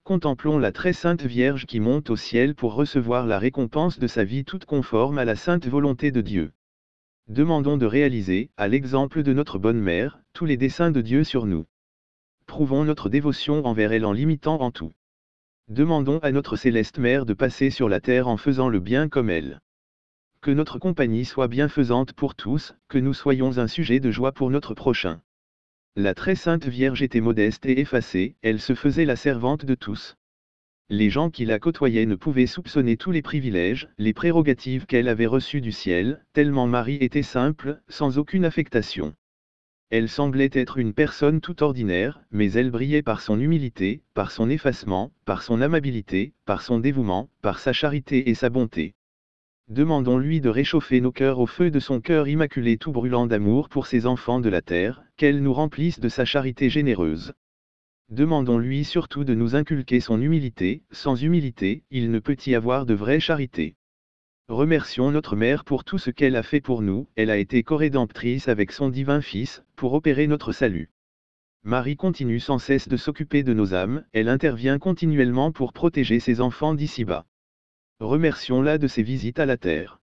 contemplons la très sainte Vierge qui monte au ciel pour recevoir la récompense de sa vie toute conforme à la sainte volonté de Dieu. Demandons de réaliser, à l'exemple de notre bonne mère, tous les desseins de Dieu sur nous. Prouvons notre dévotion envers elle en l'imitant en tout. Demandons à notre céleste mère de passer sur la terre en faisant le bien comme elle. Que notre compagnie soit bienfaisante pour tous, que nous soyons un sujet de joie pour notre prochain. La très sainte Vierge était modeste et effacée, elle se faisait la servante de tous. Les gens qui la côtoyaient ne pouvaient soupçonner tous les privilèges, les prérogatives qu'elle avait reçues du ciel, tellement Marie était simple, sans aucune affectation. Elle semblait être une personne tout ordinaire, mais elle brillait par son humilité, par son effacement, par son amabilité, par son dévouement, par sa charité et sa bonté. Demandons-lui de réchauffer nos cœurs au feu de son cœur immaculé tout brûlant d'amour pour ses enfants de la terre, qu'elle nous remplisse de sa charité généreuse. Demandons-lui surtout de nous inculquer son humilité, sans humilité, il ne peut y avoir de vraie charité. Remercions notre Mère pour tout ce qu'elle a fait pour nous, elle a été corédemptrice avec son divin Fils, pour opérer notre salut. Marie continue sans cesse de s'occuper de nos âmes, elle intervient continuellement pour protéger ses enfants d'ici-bas. Remercions-la de ses visites à la terre.